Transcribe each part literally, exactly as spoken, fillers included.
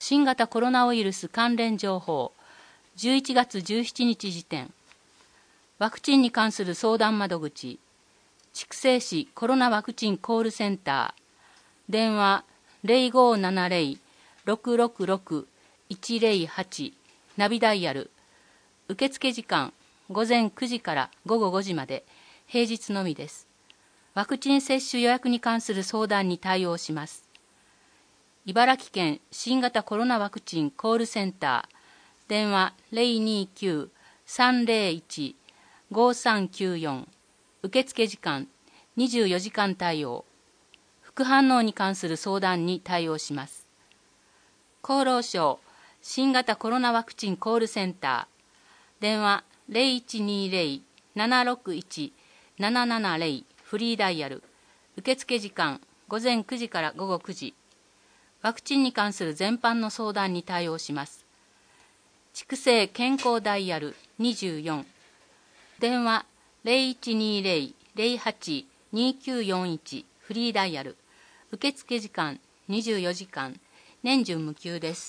新型コロナウイルス関連情報、じゅういちがつじゅうしちにち時点、ワクチンに関する相談窓口、筑西市コロナワクチンコールセンター、電話 ゼロごーななゼロ ろくろくろく いちゼロはち、ナビダイヤル、受付時間午前くじから午後ごじまで、平日のみです。ワクチン接種予約に関する相談に対応します。茨城県新型コロナワクチンコールセンター、電話 ゼロにきゅう さんゼロいち ごさんきゅうよん、受付時間にじゅうよじかん対応、副反応に関する相談に対応します。厚労省新型コロナワクチンコールセンター、電話 ゼロいちにゼロ ななろくいち ななななゼロ、フリーダイヤル、受付時間午前くじから午後くじ、ワクチンに関する全般の相談に対応します。筑西健康ダイヤルにじゅうよん、電話 ゼロいちにゼロ ゼロはち にきゅうよんいち、フリーダイヤル、受付時間にじゅうよじかん、年中無休です。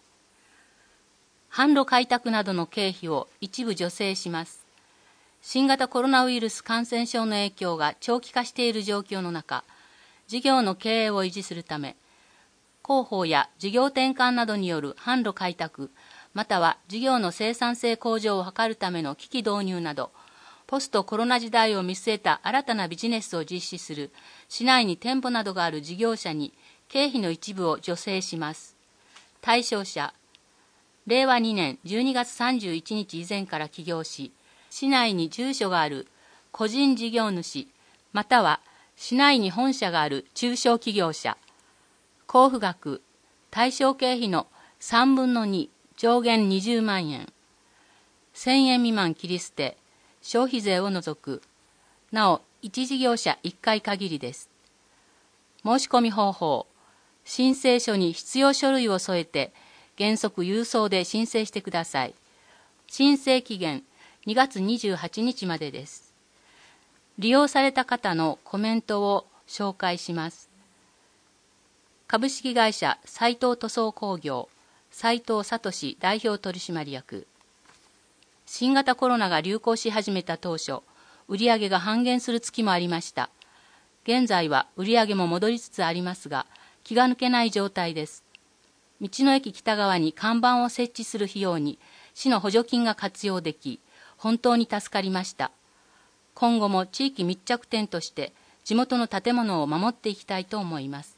販路開拓などの経費を一部助成します。新型コロナウイルス感染症の影響が長期化している状況の中、事業の経営を維持するため、広報や事業転換などによる販路開拓、または事業の生産性向上を図るための機器導入など、ポストコロナ時代を見据えた新たなビジネスを実施する市内に店舗などがある事業者に経費の一部を助成します。対象者、れいわにねんじゅうにがつさんじゅういちにち以前から起業し、市内に住所がある個人事業主、または市内に本社がある中小企業者、交付額、対象経費のさんぶんのに、上限にじゅうまんえん、せんえん未満切り捨て、消費税を除く、なお一事業者いっかい限りです。申し込み方法、申請書に必要書類を添えて、原則郵送で申請してください。申請期限にがつにじゅうはちにちまでです。利用された方のコメントを紹介します。株式会社斉藤塗装工業、斉藤聡代表取締役。新型コロナが流行し始めた当初、売上が半減する月もありました。現在は売上も戻りつつありますが、気が抜けない状態です。道の駅北側に看板を設置する費用に市の補助金が活用でき、本当に助かりました。今後も地域密着店として地元の建物を守っていきたいと思います。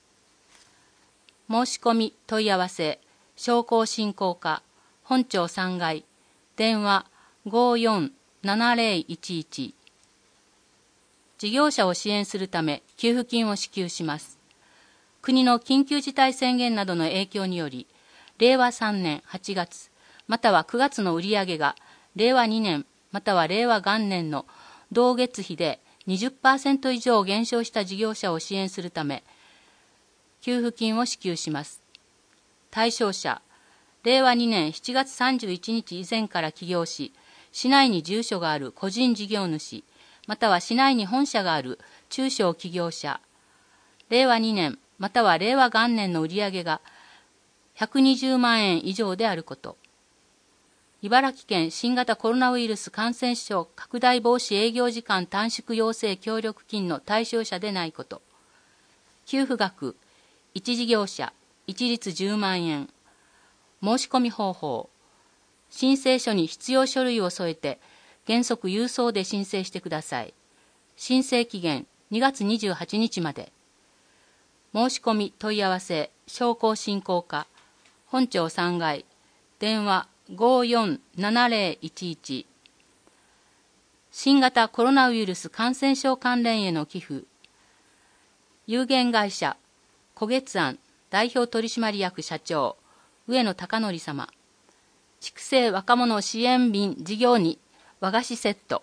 申し込み問い合わせ、商工振興課、本町さんがい、電話 ごーよんななゼロいちいち。事業者を支援するため給付金を支給します。国の緊急事態宣言などの影響により、れいわさんねんはちがつ、またはくがつの売上がれいわにねん、またはれいわがんねんの同月比で にじゅっパーセント 以上減少した事業者を支援するため、給付金を支給します。対象者、れいわにねんしちがつさんじゅういちにち以前から起業し、市内に住所がある個人事業主、または市内に本社がある中小企業者、れいわにねんまたはれいわがんねんの売上がひゃくにじゅうまんえん以上であること。茨城県新型コロナウイルス感染症拡大防止営業時間短縮要請協力金の対象者でないこと。給付額、一事業者、一律じゅうまんえん。申し込み方法、申請書に必要書類を添えて原則郵送で申請してください。申請期限にがつにじゅうはちにちまで。申し込み問い合わせ、商工振興課、本町さんがい、電話 ごーよんななゼロいちいち。新型コロナウイルス感染症関連への寄付、有限会社古月庵代表取締役社長上野貴則様、筑西若者支援便事業に和菓子セット。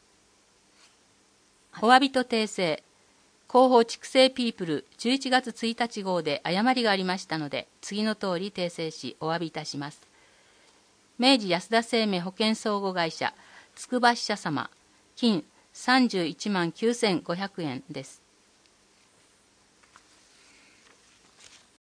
お詫びと訂正、広報筑西ピープルじゅういちがつついたち号で誤りがありましたので、次の通り訂正しお詫びいたします。明治安田生命保険相互会社つくば支社様、金さんじゅういちまんきゅうせんごひゃくえんです。